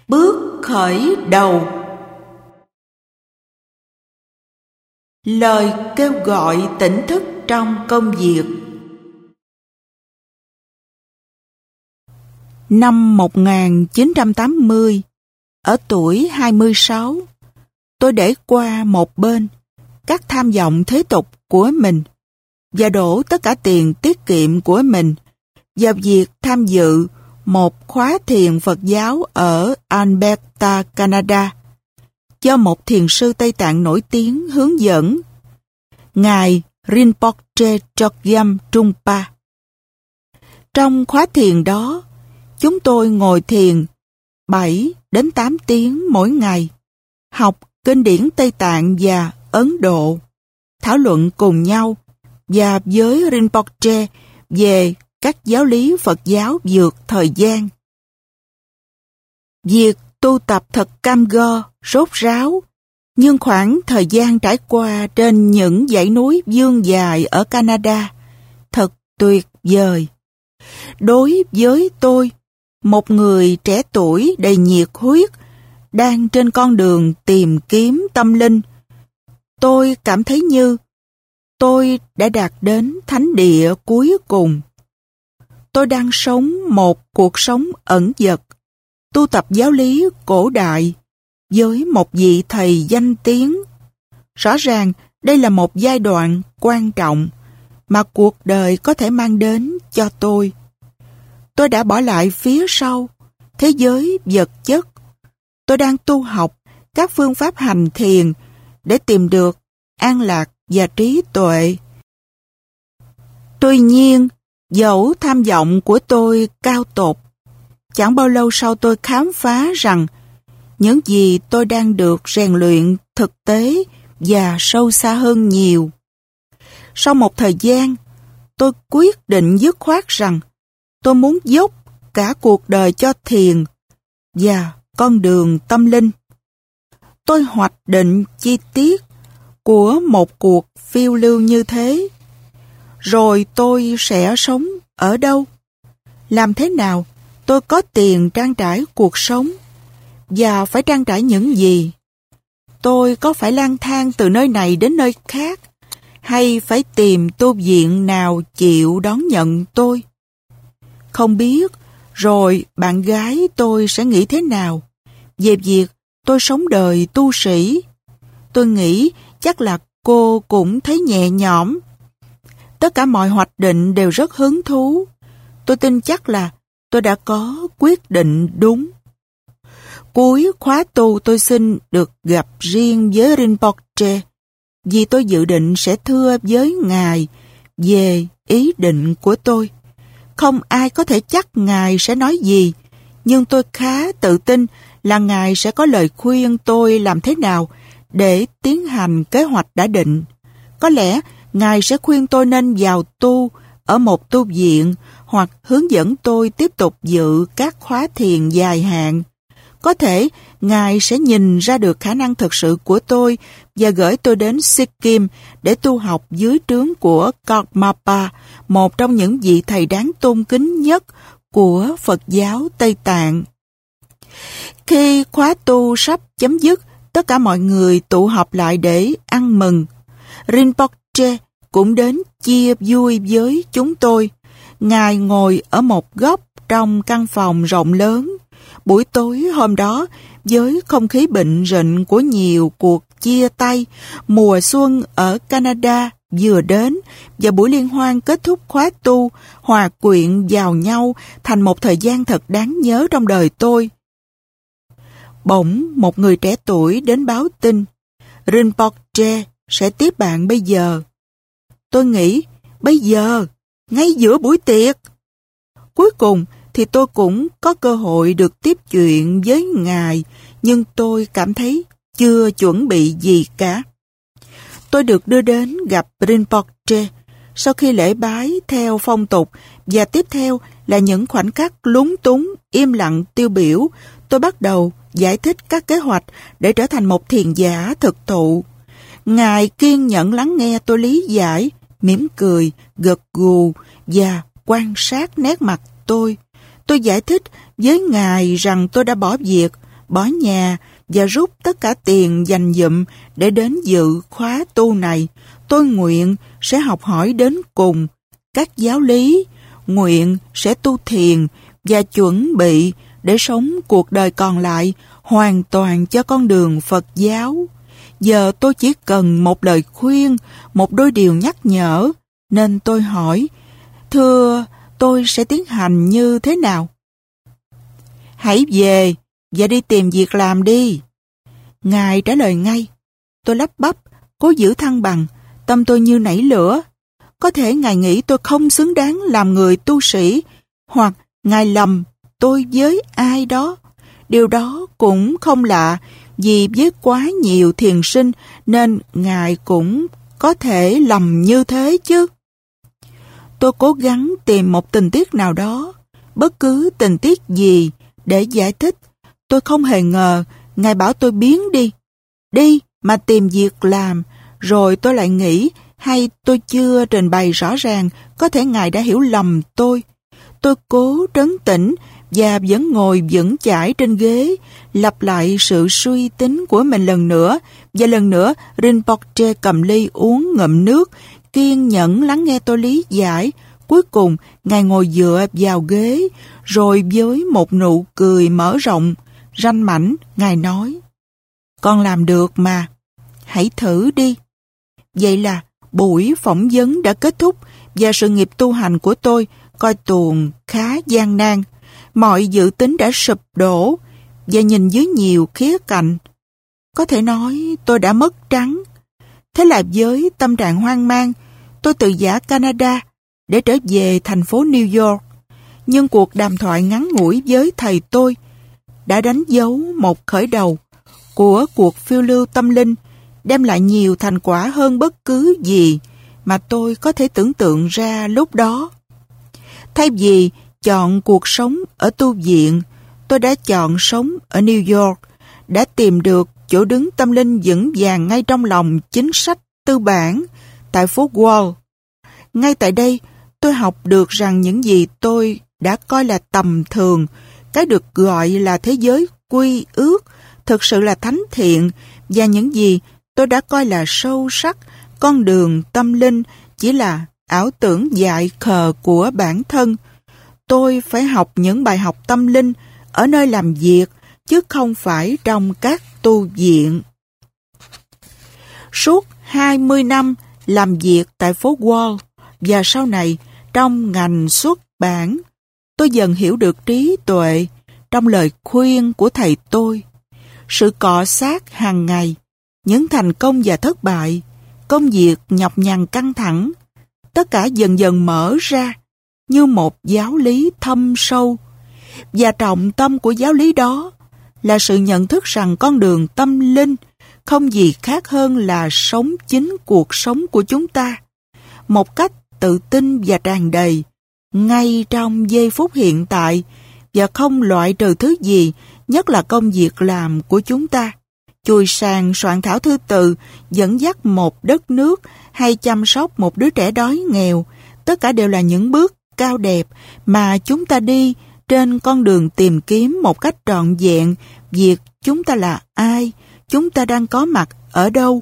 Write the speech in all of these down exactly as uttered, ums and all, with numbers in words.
Bước khởi đầu. Lời kêu gọi tỉnh thức trong công việc. Năm một nghìn chín trăm tám mươi, ở tuổi hai mươi sáu, tôi để qua một bên các tham vọng thế tục của mình và đổ tất cả tiền tiết kiệm của mình vào việc tham dự một khóa thiền Phật giáo ở Alberta, Canada, do một thiền sư Tây Tạng nổi tiếng hướng dẫn, Ngài Rinpoche Chogyam Trungpa. Trong khóa thiền đó, chúng tôi ngồi thiền bảy đến tám tiếng mỗi ngày, học kinh điển Tây Tạng và Ấn Độ, thảo luận cùng nhau và với Rinpoche về các giáo lý Phật giáo vượt thời gian. Việc tu tập thật cam go, rốt ráo, nhưng khoảng thời gian trải qua trên những dãy núi vương dài ở Canada thật tuyệt vời. Đối với tôi, một người trẻ tuổi đầy nhiệt huyết, đang trên con đường tìm kiếm tâm linh, tôi cảm thấy như tôi đã đạt đến thánh địa cuối cùng. Tôi đang sống một cuộc sống ẩn dật, tu tập giáo lý cổ đại với một vị thầy danh tiếng. Rõ ràng đây là một giai đoạn quan trọng mà cuộc đời có thể mang đến cho tôi. Tôi đã bỏ lại phía sau thế giới vật chất. Tôi đang tu học các phương pháp hành thiền để tìm được an lạc và trí tuệ. Tuy nhiên, dẫu tham vọng của tôi cao tột, chẳng bao lâu sau tôi khám phá rằng những gì tôi đang được rèn luyện thực tế và sâu xa hơn nhiều. Sau một thời gian, tôi quyết định dứt khoát rằng tôi muốn dốc cả cuộc đời cho thiền và con đường tâm linh. Tôi hoạch định chi tiết của một cuộc phiêu lưu như thế. Rồi tôi sẽ sống ở đâu? Làm thế nào tôi có tiền trang trải cuộc sống? Và phải trang trải những gì? Tôi có phải lang thang từ nơi này đến nơi khác? Hay phải tìm tu viện nào chịu đón nhận tôi? Không biết, rồi bạn gái tôi sẽ nghĩ thế nào về việc tôi sống đời tu sĩ? Tôi nghĩ chắc là cô cũng thấy nhẹ nhõm. Tất cả mọi hoạch định đều rất hứng thú. Tôi tin chắc là tôi đã có quyết định đúng. Cuối khóa tu tôi xin được gặp riêng với Rinpoche, vì tôi dự định sẽ thưa với Ngài về ý định của tôi. Không ai có thể chắc Ngài sẽ nói gì, nhưng tôi khá tự tin là Ngài sẽ có lời khuyên tôi làm thế nào để tiến hành kế hoạch đã định. Có lẽ Ngài sẽ khuyên tôi nên vào tu ở một tu viện hoặc hướng dẫn tôi tiếp tục dự các khóa thiền dài hạn. Có thể Ngài sẽ nhìn ra được khả năng thực sự của tôi và gửi tôi đến Sikkim để tu học dưới trướng của Karmapa, một trong những vị thầy đáng tôn kính nhất của Phật giáo Tây Tạng. Khi khóa tu sắp chấm dứt, tất cả mọi người tụ họp lại để ăn mừng. Rinpoche cũng đến chia vui với chúng tôi. Ngài ngồi ở một góc trong căn phòng rộng lớn. Buổi tối hôm đó, với không khí bệnh rịnh của nhiều cuộc chia tay, mùa xuân ở Canada vừa đến và buổi liên hoan kết thúc khóa tu hòa quyện vào nhau thành một thời gian thật đáng nhớ trong đời tôi. Bỗng một người trẻ tuổi đến báo tin, Rinpoche sẽ tiếp bạn bây giờ. Tôi nghĩ, bây giờ, ngay giữa buổi tiệc. Cuối cùng thì tôi cũng có cơ hội được tiếp chuyện với Ngài, nhưng tôi cảm thấy chưa chuẩn bị gì cả. Tôi được đưa đến gặp Rinpoche sau khi lễ bái theo phong tục, và tiếp theo là những khoảnh khắc lúng túng, im lặng tiêu biểu. Tôi bắt đầu giải thích các kế hoạch để trở thành một thiền giả thực thụ. Ngài kiên nhẫn lắng nghe tôi lý giải, mỉm cười, gật gù và quan sát nét mặt tôi. Tôi giải thích với Ngài rằng tôi đã bỏ việc bỏ nhà và rút tất cả tiền dành dụm để đến dự khóa tu này. Tôi nguyện sẽ học hỏi đến cùng các giáo lý, nguyện sẽ tu thiền và chuẩn bị để sống cuộc đời còn lại hoàn toàn cho con đường Phật giáo. Giờ tôi chỉ cần một lời khuyên, một đôi điều nhắc nhở, nên tôi hỏi, thưa, tôi sẽ tiến hành như thế nào? Hãy về và đi tìm việc làm đi. Ngài trả lời ngay. Tôi lắp bắp, cố giữ thăng bằng, tâm tôi như nảy lửa. Có thể Ngài nghĩ tôi không xứng đáng làm người tu sĩ, hoặc Ngài lầm tôi với ai đó. Điều đó cũng không lạ, vì với quá nhiều thiền sinh nên Ngài cũng có thể lầm như thế chứ. Tôi cố gắng tìm một tình tiết nào đó, bất cứ tình tiết gì để giải thích. Tôi không hề ngờ Ngài bảo tôi biến đi, đi mà tìm việc làm. Rồi tôi lại nghĩ, hay tôi chưa trình bày rõ ràng, có thể Ngài đã hiểu lầm tôi. Tôi cố trấn tĩnh và vẫn ngồi vững chãi trên ghế, lặp lại sự suy tính của mình lần nữa. Và lần nữa, Rinpoche cầm ly uống ngụm nước, kiên nhẫn lắng nghe tôi lý giải. Cuối cùng, Ngài ngồi dựa vào ghế, rồi với một nụ cười mở rộng, ranh mãnh, Ngài nói, con làm được mà, hãy thử đi. Vậy là buổi phỏng vấn đã kết thúc và sự nghiệp tu hành của tôi coi tuồng khá gian nan. Mọi dự tính đã sụp đổ và nhìn dưới nhiều khía cạnh. Có thể nói tôi đã mất trắng. Thế là với tâm trạng hoang mang, tôi từ giã Canada để trở về thành phố New York. Nhưng cuộc đàm thoại ngắn ngủi với thầy tôi đã đánh dấu một khởi đầu của cuộc phiêu lưu tâm linh, đem lại nhiều thành quả hơn bất cứ gì mà tôi có thể tưởng tượng ra lúc đó. Thay vì chọn cuộc sống ở tu viện, tôi đã chọn sống ở New York, đã tìm được chỗ đứng tâm linh vững vàng ngay trong lòng chính sách tư bản tại phố Wall. Ngay tại đây, tôi học được rằng những gì tôi đã coi là tầm thường, cái được gọi là thế giới quy ước, thực sự là thánh thiện, và những gì tôi đã coi là sâu sắc, con đường tâm linh chỉ là ảo tưởng dại khờ của bản thân. Tôi phải học những bài học tâm linh ở nơi làm việc, chứ không phải trong các tu viện. Suốt hai mươi năm làm việc tại phố Wall và sau này trong ngành xuất bản, tôi dần hiểu được trí tuệ trong lời khuyên của thầy tôi. Sự cọ xát hàng ngày, những thành công và thất bại, công việc nhọc nhằn căng thẳng, tất cả dần dần mở ra như một giáo lý thâm sâu. Và trọng tâm của giáo lý đó là sự nhận thức rằng con đường tâm linh không gì khác hơn là sống chính cuộc sống của chúng ta một cách tự tin và tràn đầy ngay trong giây phút hiện tại, và không loại trừ thứ gì, nhất là công việc làm của chúng ta. Chùi sàn soạn thảo thư từ, dẫn dắt một đất nước hay chăm sóc một đứa trẻ đói nghèo, tất cả đều là những bước cao đẹp mà chúng ta đi trên con đường tìm kiếm một cách trọn vẹn việc chúng ta là ai, chúng ta đang có mặt ở đâu.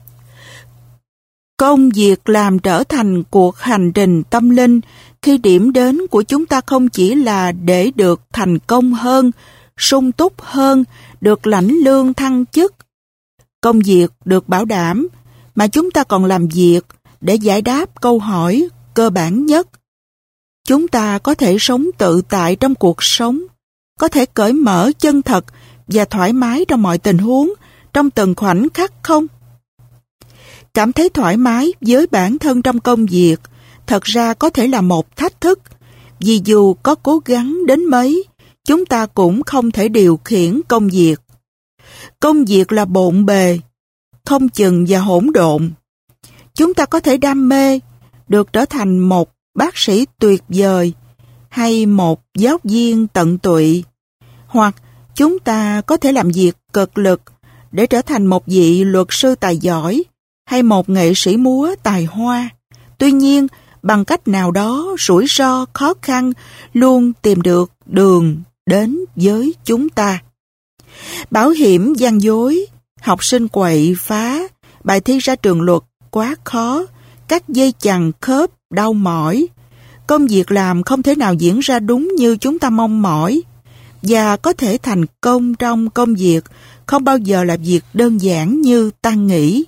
Công việc làm trở thành cuộc hành trình tâm linh khi điểm đến của chúng ta không chỉ là để được thành công hơn, sung túc hơn, được lãnh lương thăng chức. Công việc được bảo đảm, mà chúng ta còn làm việc để giải đáp câu hỏi cơ bản nhất. Chúng ta có thể sống tự tại trong cuộc sống, có thể cởi mở chân thật và thoải mái trong mọi tình huống, trong từng khoảnh khắc không? Cảm thấy thoải mái với bản thân trong công việc thật ra có thể là một thách thức, vì dù có cố gắng đến mấy, chúng ta cũng không thể điều khiển công việc. Công việc là bộn bề, không chừng và hỗn độn. Chúng ta có thể đam mê, được trở thành một bác sĩ tuyệt vời, hay một giáo viên tận tụy, hoặc chúng ta có thể làm việc cực lực để trở thành một vị luật sư tài giỏi, hay một nghệ sĩ múa tài hoa. Tuy nhiên, bằng cách nào đó, rủi ro, khó khăn luôn tìm được đường đến với chúng ta. Bảo hiểm gian dối, học sinh quậy phá, bài thi ra trường luật quá khó, các dây chằng khớp đau mỏi. Công việc làm không thể nào diễn ra đúng như chúng ta mong mỏi. Và có thể thành công trong công việc không bao giờ là việc đơn giản như ta nghĩ.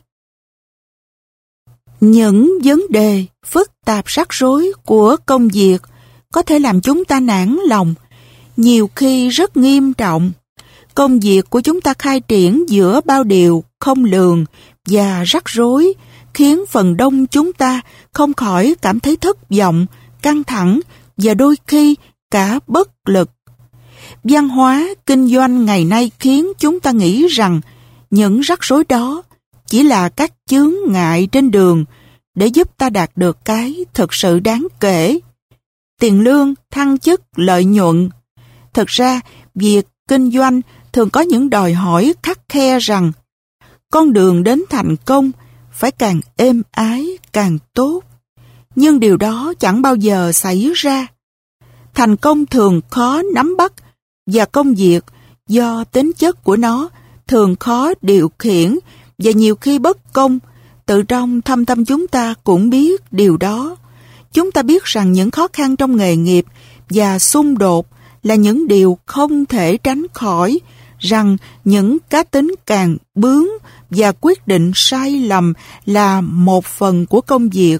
Những vấn đề phức tạp rắc rối của công việc có thể làm chúng ta nản lòng, nhiều khi rất nghiêm trọng. Công việc của chúng ta khai triển giữa bao điều không lường và rắc rối, khiến phần đông chúng ta không khỏi cảm thấy thất vọng, căng thẳng và đôi khi cả bất lực. Văn hóa kinh doanh ngày nay khiến chúng ta nghĩ rằng những rắc rối đó chỉ là các chướng ngại trên đường để giúp ta đạt được cái thực sự đáng kể: tiền lương, thăng chức, lợi nhuận. Thực ra, việc kinh doanh thường có những đòi hỏi khắt khe rằng con đường đến thành công phải càng êm ái càng tốt. Nhưng điều đó chẳng bao giờ xảy ra. Thành công thường khó nắm bắt, và công việc do tính chất của nó thường khó điều khiển và nhiều khi bất công. Tự trong thâm tâm chúng ta cũng biết điều đó. Chúng ta biết rằng những khó khăn trong nghề nghiệp và xung đột là những điều không thể tránh khỏi, rằng những cá tính càng bướng và quyết định sai lầm là một phần của công việc.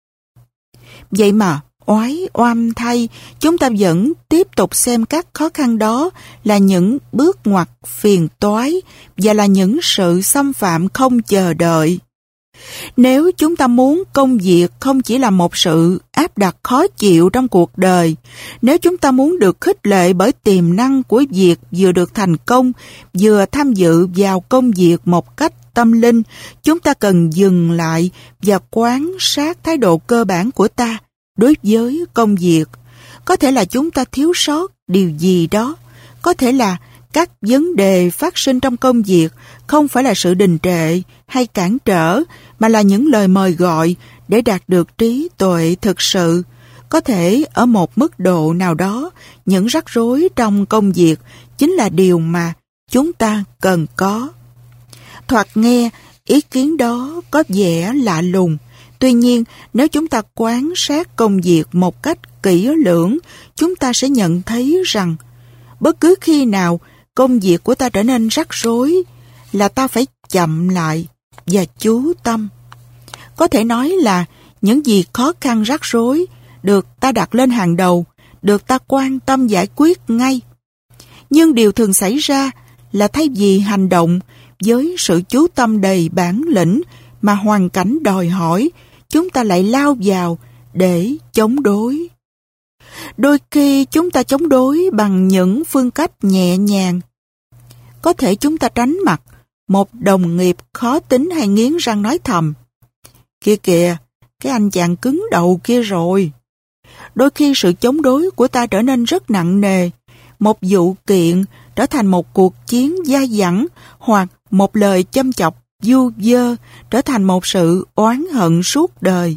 Vậy mà oái oăm thay, chúng ta vẫn tiếp tục xem các khó khăn đó là những bước ngoặt phiền toái và là những sự xâm phạm không chờ đợi. Nếu chúng ta muốn công việc không chỉ là một sự áp đặt khó chịu trong cuộc đời, nếu chúng ta muốn được khích lệ bởi tiềm năng của việc vừa được thành công, vừa tham dự vào công việc một cách tâm linh, chúng ta cần dừng lại và quan sát thái độ cơ bản của ta đối với công việc. Có thể là chúng ta thiếu sót điều gì đó, có thể là các vấn đề phát sinh trong công việc không phải là sự đình trệ hay cản trở, mà là những lời mời gọi để đạt được trí tuệ thực sự. Có thể ở một mức độ nào đó, những rắc rối trong công việc chính là điều mà chúng ta cần có. Thoạt nghe, ý kiến đó có vẻ lạ lùng. Tuy nhiên, nếu chúng ta quan sát công việc một cách kỹ lưỡng, chúng ta sẽ nhận thấy rằng bất cứ khi nào công việc của ta trở nên rắc rối là ta phải chậm lại và chú tâm. Có thể nói là những gì khó khăn rắc rối được ta đặt lên hàng đầu, được ta quan tâm giải quyết ngay. Nhưng điều thường xảy ra là thay vì hành động với sự chú tâm đầy bản lĩnh mà hoàn cảnh đòi hỏi, chúng ta lại lao vào để chống đối. Đôi khi chúng ta chống đối bằng những phương cách nhẹ nhàng. Có thể chúng ta tránh mặt một đồng nghiệp khó tính hay nghiến răng nói thầm: "Kìa kìa, cái anh chàng cứng đầu kia rồi." Đôi khi sự chống đối của ta trở nên rất nặng nề. Một vụ kiện trở thành một cuộc chiến dai dẳng, hoặc một lời châm chọc vu vơ trở thành một sự oán hận suốt đời.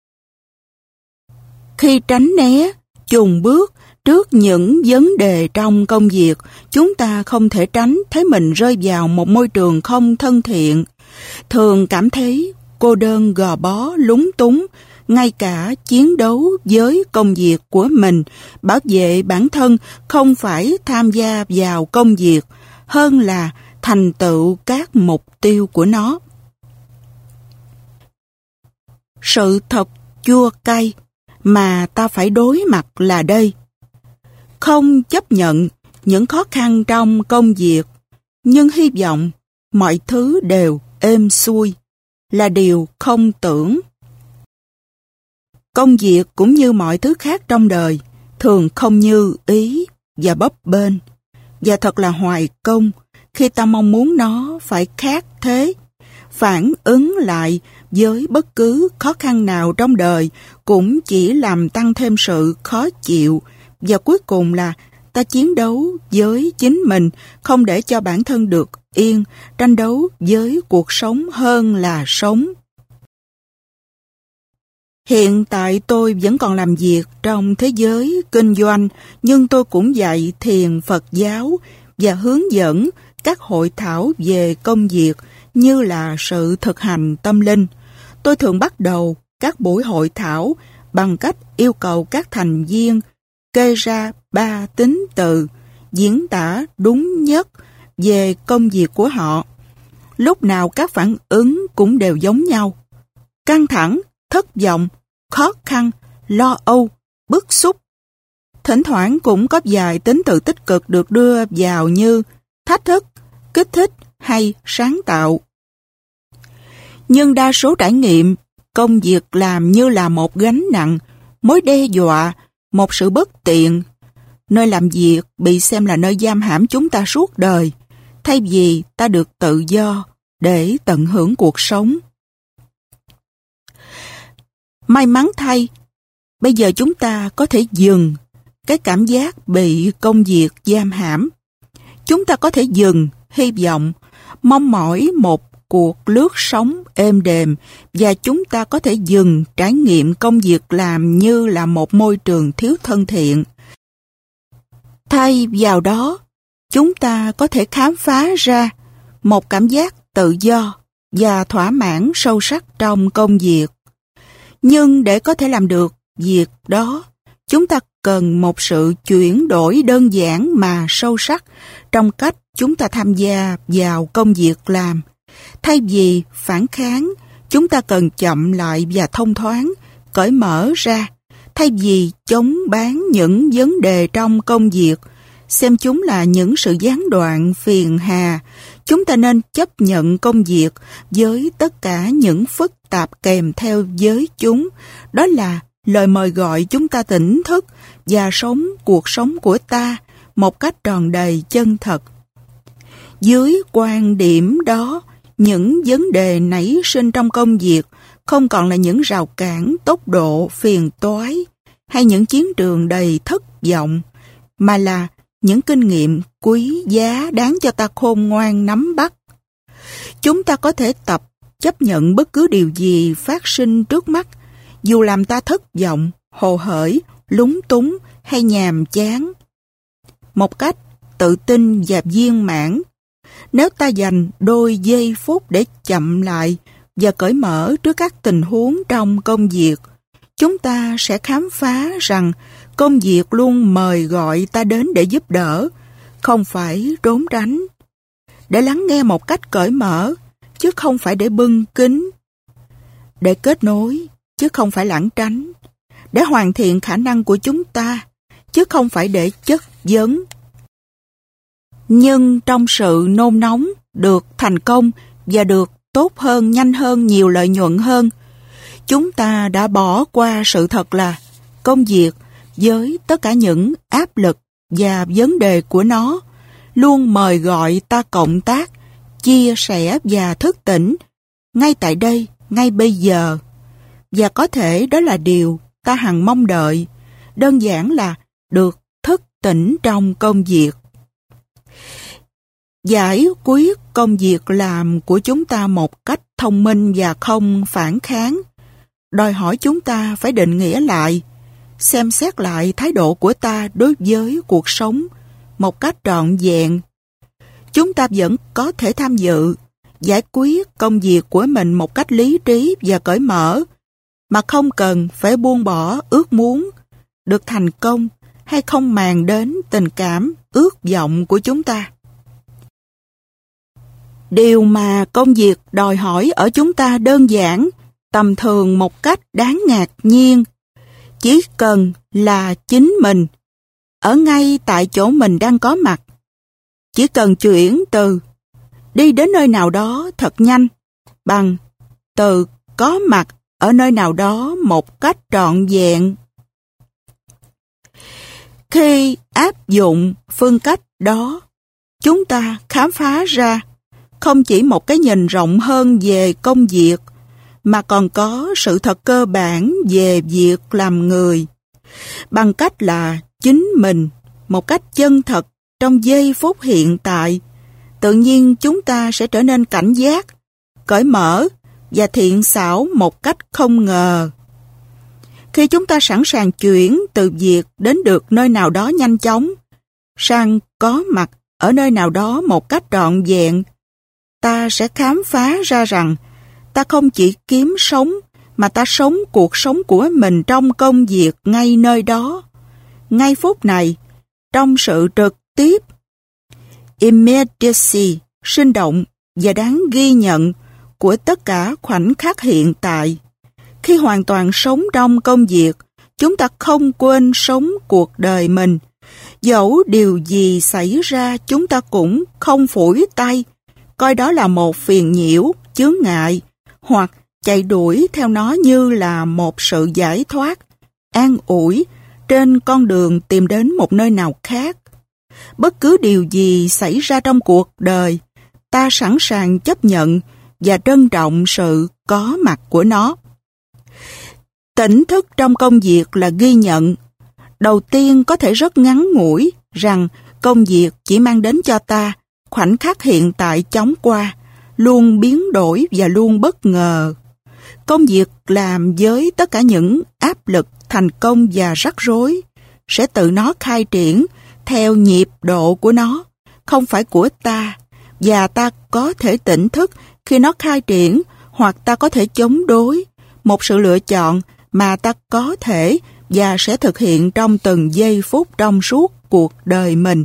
Khi tránh né, chùn bước trước những vấn đề trong công việc, chúng ta không thể tránh thấy mình rơi vào một môi trường không thân thiện, thường cảm thấy cô đơn gò bó lúng túng. Ngay cả chiến đấu với công việc của mình, bảo vệ bản thân không phải tham gia vào công việc, hơn là thành tựu các mục tiêu của nó. Sự thật chua cay mà ta phải đối mặt là đây: không chấp nhận những khó khăn trong công việc, nhưng hy vọng mọi thứ đều êm xuôi, là điều không tưởng. Công việc cũng như mọi thứ khác trong đời thường không như ý và bấp bênh, và thật là hoài công khi ta mong muốn nó phải khác thế. Phản ứng lại với bất cứ khó khăn nào trong đời cũng chỉ làm tăng thêm sự khó chịu, và cuối cùng là ta chiến đấu với chính mình, không để cho bản thân được yên, tranh đấu với cuộc sống hơn là sống. Hiện tại tôi vẫn còn làm việc trong thế giới kinh doanh, nhưng tôi cũng dạy thiền Phật giáo và hướng dẫn các hội thảo về công việc như là sự thực hành tâm linh. Tôi thường bắt đầu các buổi hội thảo bằng cách yêu cầu các thành viên kê ra ba tính từ diễn tả đúng nhất về công việc của họ. Lúc nào các phản ứng cũng đều giống nhau: căng thẳng, thất vọng, khó khăn, lo âu, bức xúc. Thỉnh thoảng cũng có vài tính từ tích cực được đưa vào như thách thức, kích thích hay sáng tạo. Nhưng đa số trải nghiệm công việc làm như là một gánh nặng, mối đe dọa, một sự bất tiện. Nơi làm việc bị xem là nơi giam hãm chúng ta suốt đời, thay vì ta được tự do để tận hưởng cuộc sống. May mắn thay, bây giờ chúng ta có thể dừng cái cảm giác bị công việc giam hãm. Chúng ta có thể dừng hy vọng, mong mỏi một cuộc lướt sóng êm đềm, và chúng ta có thể dừng trải nghiệm công việc làm như là một môi trường thiếu thân thiện. Thay vào đó, chúng ta có thể khám phá ra một cảm giác tự do và thỏa mãn sâu sắc trong công việc. Nhưng để có thể làm được việc đó, chúng ta cần một sự chuyển đổi đơn giản mà sâu sắc trong cách chúng ta tham gia vào công việc làm. Thay vì phản kháng, chúng ta cần chậm lại và thông thoáng, cởi mở ra. Thay vì chống bán những vấn đề trong công việc, xem chúng là những sự gián đoạn phiền hà, chúng ta nên chấp nhận công việc với tất cả những phức tạp kèm theo với chúng. Đó là lời mời gọi chúng ta tỉnh thức và sống cuộc sống của ta một cách tròn đầy chân thật. Dưới quan điểm đó, những vấn đề nảy sinh trong công việc không còn là những rào cản tốc độ phiền toái hay những chiến trường đầy thất vọng, mà là những kinh nghiệm quý giá đáng cho ta khôn ngoan nắm bắt. Chúng ta có thể tập chấp nhận bất cứ điều gì phát sinh trước mắt, dù làm ta thất vọng, hồ hởi, lúng túng hay nhàm chán, một cách tự tin và viên mãn. Nếu ta dành đôi giây phút để chậm lại và cởi mở trước các tình huống trong công việc, chúng ta sẽ khám phá rằng công việc luôn mời gọi ta đến để giúp đỡ, không phải trốn tránh. Để lắng nghe một cách cởi mở, chứ không phải để bưng kín. Để kết nối, chứ không phải lảng tránh. Để hoàn thiện khả năng của chúng ta, chứ không phải để chất vấn. Nhưng trong sự nôn nóng, được thành công và được tốt hơn, nhanh hơn, nhiều lợi nhuận hơn, chúng ta đã bỏ qua sự thật là công việc với tất cả những áp lực và vấn đề của nó luôn mời gọi ta cộng tác, chia sẻ và thức tỉnh ngay tại đây, ngay bây giờ. Và có thể đó là điều ta hằng mong đợi, đơn giản là được thức tỉnh trong công việc. Giải quyết công việc làm của chúng ta một cách thông minh và không phản kháng đòi hỏi chúng ta phải định nghĩa lại, xem xét lại thái độ của ta đối với cuộc sống một cách trọn vẹn. Chúng ta vẫn có thể tham dự, giải quyết công việc của mình một cách lý trí và cởi mở, mà không cần phải buông bỏ ước muốn được thành công hay không màng đến tình cảm, ước vọng của chúng ta. Điều mà công việc đòi hỏi ở chúng ta đơn giản, tầm thường một cách đáng ngạc nhiên. Chỉ cần là chính mình, ở ngay tại chỗ mình đang có mặt. Chỉ cần chuyển từ đi đến nơi nào đó thật nhanh bằng từ có mặt ở nơi nào đó một cách trọn vẹn. Khi áp dụng phương cách đó, chúng ta khám phá ra không chỉ một cái nhìn rộng hơn về công việc, mà còn có sự thật cơ bản về việc làm người. Bằng cách là chính mình, một cách chân thật trong giây phút hiện tại, tự nhiên chúng ta sẽ trở nên cảnh giác, cởi mở và thiện xảo một cách không ngờ. Khi chúng ta sẵn sàng chuyển từ việc đến được nơi nào đó nhanh chóng, sang có mặt ở nơi nào đó một cách trọn vẹn, ta sẽ khám phá ra rằng ta không chỉ kiếm sống, mà ta sống cuộc sống của mình trong công việc ngay nơi đó, ngay phút này, trong sự trực tiếp. Immediacy, sinh động và đáng ghi nhận của tất cả khoảnh khắc hiện tại. Khi hoàn toàn sống trong công việc, chúng ta không quên sống cuộc đời mình. Dẫu điều gì xảy ra, chúng ta cũng không phủi tay, coi đó là một phiền nhiễu, chướng ngại, hoặc chạy đuổi theo nó như là một sự giải thoát, an ủi trên con đường tìm đến một nơi nào khác. Bất cứ điều gì xảy ra trong cuộc đời, ta sẵn sàng chấp nhận và trân trọng sự có mặt của nó. Tỉnh thức trong công việc là ghi nhận. Đầu tiên có thể rất ngắn ngủi rằng công việc chỉ mang đến cho ta khoảnh khắc hiện tại chóng qua, luôn biến đổi và luôn bất ngờ. Công việc làm với tất cả những áp lực, thành công và rắc rối sẽ tự nó khai triển theo nhịp độ của nó, không phải của ta, và ta có thể tỉnh thức khi nó khai triển, hoặc ta có thể chống đối, một sự lựa chọn mà ta có thể và sẽ thực hiện trong từng giây phút trong suốt cuộc đời mình.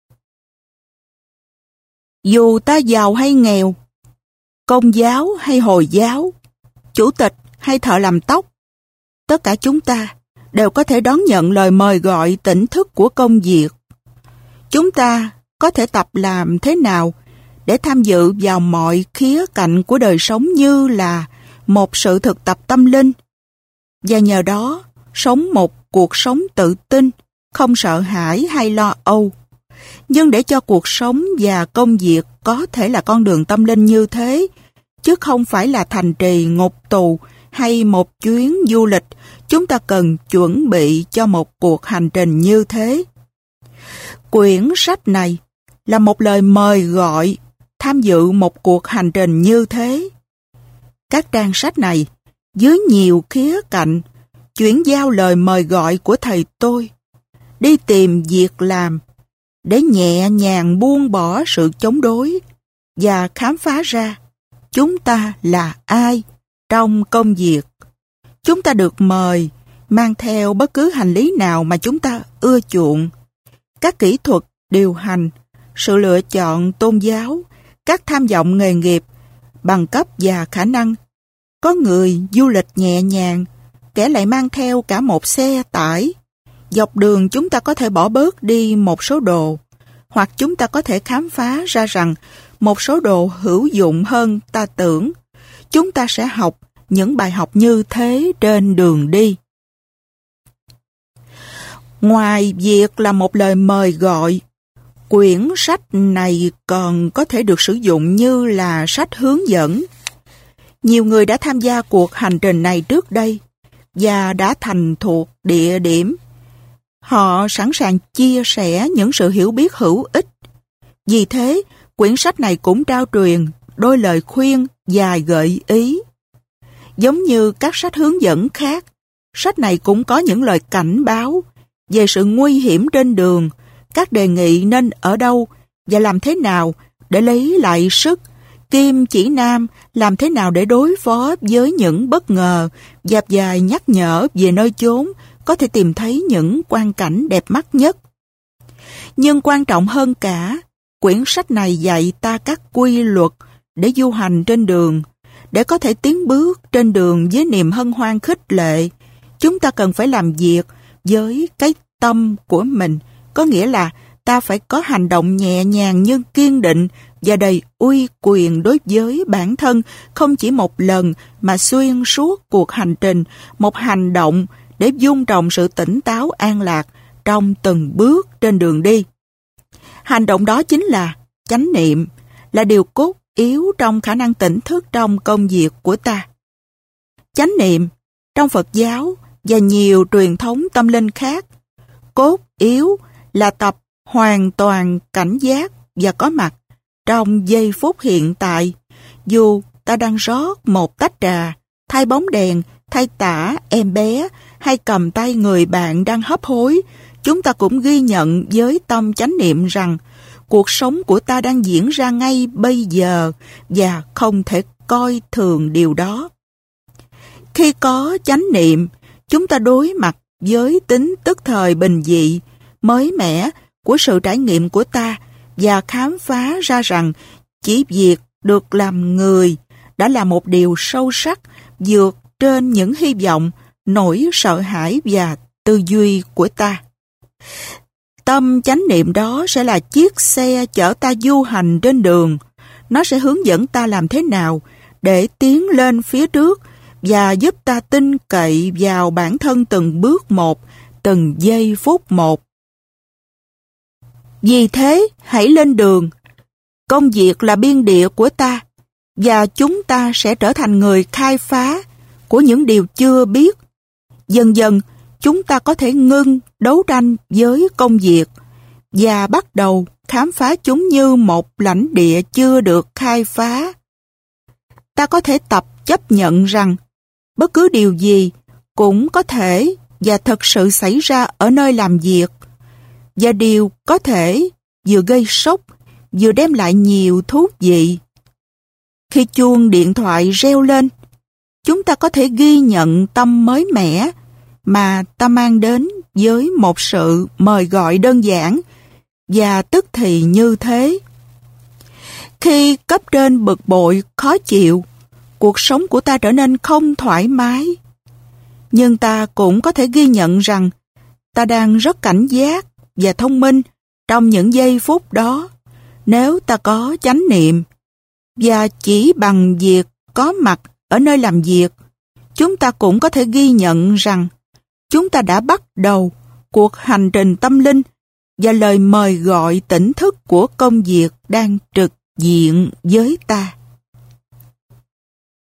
Dù ta giàu hay nghèo, Công giáo hay Hồi giáo, chủ tịch hay thợ làm tóc, tất cả chúng ta đều có thể đón nhận lời mời gọi tỉnh thức của công việc. Chúng ta có thể tập làm thế nào để tham dự vào mọi khía cạnh của đời sống như là một sự thực tập tâm linh, và nhờ đó sống một cuộc sống tự tin, không sợ hãi hay lo âu. Nhưng để cho cuộc sống và công việc có thể là con đường tâm linh như thế, chứ không phải là thành trì, ngục tù hay một chuyến du lịch, chúng ta cần chuẩn bị cho một cuộc hành trình như thế. Quyển sách này là một lời mời gọi tham dự một cuộc hành trình như thế. Các trang sách này dưới nhiều khía cạnh chuyển giao lời mời gọi của thầy tôi đi tìm việc làm để nhẹ nhàng buông bỏ sự chống đối và khám phá ra chúng ta là ai trong công việc. Chúng ta được mời mang theo bất cứ hành lý nào mà chúng ta ưa chuộng. Các kỹ thuật điều hành, sự lựa chọn tôn giáo, các tham vọng nghề nghiệp, bằng cấp và khả năng. Có người du lịch nhẹ nhàng, kẻ lại mang theo cả một xe tải. Dọc đường chúng ta có thể bỏ bớt đi một số đồ, hoặc chúng ta có thể khám phá ra rằng một số đồ hữu dụng hơn ta tưởng. Chúng ta sẽ học những bài học như thế trên đường đi. Ngoài việc là một lời mời gọi, quyển sách này còn có thể được sử dụng như là sách hướng dẫn. Nhiều người đã tham gia cuộc hành trình này trước đây và đã thành thuộc địa điểm. Họ sẵn sàng chia sẻ những sự hiểu biết hữu ích. Vì thế, quyển sách này cũng trao truyền đôi lời khuyên và gợi ý. Giống như các sách hướng dẫn khác, sách này cũng có những lời cảnh báo về sự nguy hiểm trên đường, các đề nghị nên ở đâu và làm thế nào để lấy lại sức, kim chỉ nam làm thế nào để đối phó với những bất ngờ, và vài nhắc nhở về nơi chốn có thể tìm thấy những quang cảnh đẹp mắt nhất. Nhưng quan trọng hơn cả, quyển sách này dạy ta các quy luật để du hành trên đường. Để có thể tiến bước trên đường với niềm hân hoan khích lệ, chúng ta cần phải làm việc với cái tâm của mình, có nghĩa là ta phải có hành động nhẹ nhàng nhưng kiên định và đầy uy quyền đối với bản thân, không chỉ một lần mà xuyên suốt cuộc hành trình, một hành động để dung trồng sự tỉnh táo an lạc trong từng bước trên đường đi. Hành động đó chính là chánh niệm, là điều cốt yếu trong khả năng tỉnh thức trong công việc của ta. Chánh niệm trong Phật giáo và nhiều truyền thống tâm linh khác, cốt yếu là tập hoàn toàn cảnh giác và có mặt trong giây phút hiện tại. Dù ta đang rót một tách trà, thay bóng đèn, thay tã em bé hay cầm tay người bạn đang hấp hối, chúng ta cũng ghi nhận với tâm chánh niệm rằng cuộc sống của ta đang diễn ra ngay bây giờ và không thể coi thường điều đó. Khi có chánh niệm, chúng ta đối mặt với tính tức thời bình dị, mới mẻ của sự trải nghiệm của ta và khám phá ra rằng chỉ việc được làm người đã là một điều sâu sắc vượt trên những hy vọng, nỗi sợ hãi và tư duy của ta. Tâm chánh niệm đó sẽ là chiếc xe chở ta du hành trên đường. Nó sẽ hướng dẫn ta làm thế nào để tiến lên phía trước và giúp ta tin cậy vào bản thân từng bước một, từng giây phút một. Vì thế, hãy lên đường. Công việc là biên địa của ta, và chúng ta sẽ trở thành người khai phá của những điều chưa biết. Dần dần, chúng ta có thể ngưng đấu tranh với công việc và bắt đầu khám phá chúng như một lãnh địa chưa được khai phá. Ta có thể tập chấp nhận rằng bất cứ điều gì cũng có thể và thật sự xảy ra ở nơi làm việc, và điều có thể vừa gây sốc vừa đem lại nhiều thú vị. Khi chuông điện thoại reo lên, chúng ta có thể ghi nhận tâm mới mẻ mà ta mang đến với một sự mời gọi đơn giản và tức thì như thế. Khi cấp trên bực bội, khó chịu, cuộc sống của ta trở nên không thoải mái. Nhưng ta cũng có thể ghi nhận rằng ta đang rất cảnh giác và thông minh trong những giây phút đó nếu ta có chánh niệm. Và chỉ bằng việc có mặt ở nơi làm việc, chúng ta cũng có thể ghi nhận rằng chúng ta đã bắt đầu cuộc hành trình tâm linh và lời mời gọi tỉnh thức của công việc đang trực diện với ta.